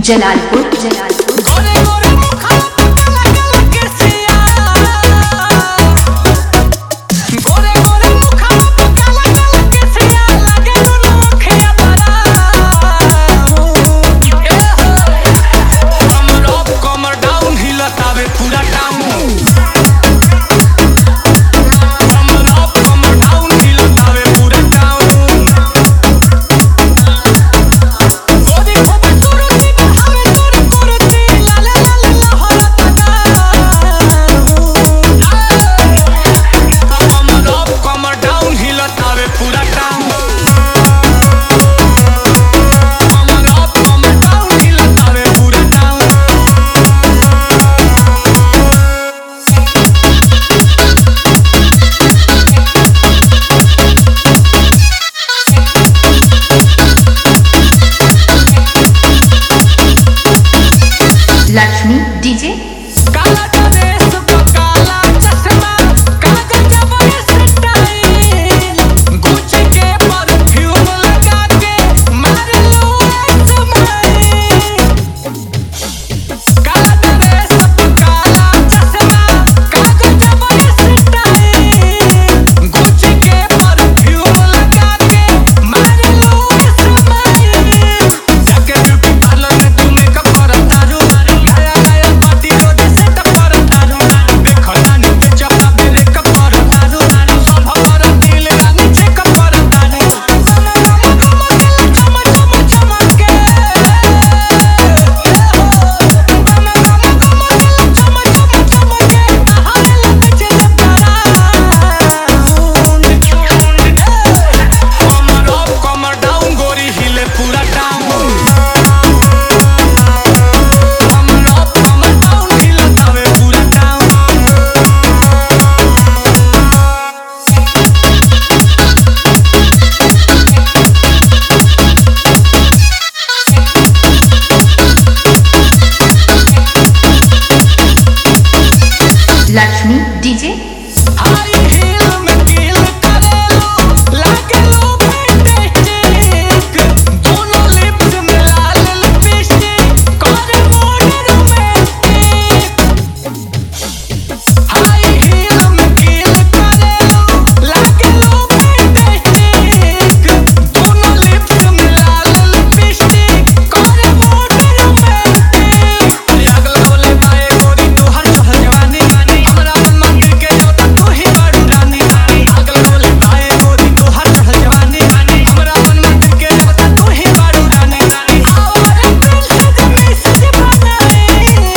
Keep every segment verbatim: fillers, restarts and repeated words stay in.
जलालपुर जलालपुर गोरे गोरे मुखा काला काला केसिया गोरे गोरे मुखा काला काला केसिया लागे दुनो अखिया तारा कमर अप कमर डाउन हिलतावे पूरा टाउन कमर अप कमर डाउन हिलतावे पूरा टाउन गोदी खोपे सुरती हवे तोर कुर्ती लाले लाले लहरता कमर अप कमर डाउन हिलतावे पूरा टाउन कमर अप कमर डाउन हिलतावे पूरा टाउन लक्ष्मी डीजे काला ड्रेस को काला चश्मा कागज पर स्टाइल गुच्ची के परफ्यूम लगा के मार लो स्माइल काला ड्रेस को काला चश्मा कागज पर स्टाइल गुच्ची के परफ्यूम लगा के मार लो स्माइल जाके ब्यूटी पार्लर में तू मेकअप करता रू नया नया पार्टी रोज सेटअप करता रू देखो रानी के चपा पे मेकअप करता रू सब पर दिल रानी चेकअप करता रू चम चम चम चमक के चम चम चमक के हरे लगे चले कमर अप कमर डाउन गोरी हिले पूरा टाउन कमर अप कमर डाउन हिलतावे पूरा town Lakshmi DJ high heel में कील करेलो लागे लो फैंटास्टिक दोनों लिप्स में लाल लिपस्टिक करे मोड़ रोमांटिक हाई हील में कील करेलो लागे लो फैंटास्टिक दोनों लिप्स में लाल लिपस्टिक करे मोड़ रोमांटिक आग लगोले पाए गोरी तोहर चहल जवानी हमरा मन मंदिर के जोता तू ही बड़ू रानी आग लगोले पाए गोरी तोहर चहल जवानी हमरा मन मंदिर के जोता तू ही बड़ू रानी और दिल से जो मैसेज बनाए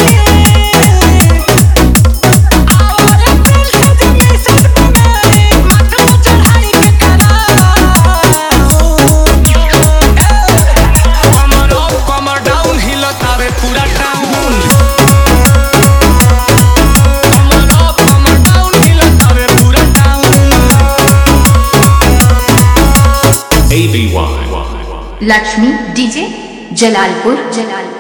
और दिल से जो मैसेज बनाए माथा चढ़ाई के करा कमर अप कमर डाउन हिलतावे पूरा टाउन कमर अप कमर डाउन हिलतावे पूरा town A B Y. Lakshmi DJ Jalalpur Jalalpur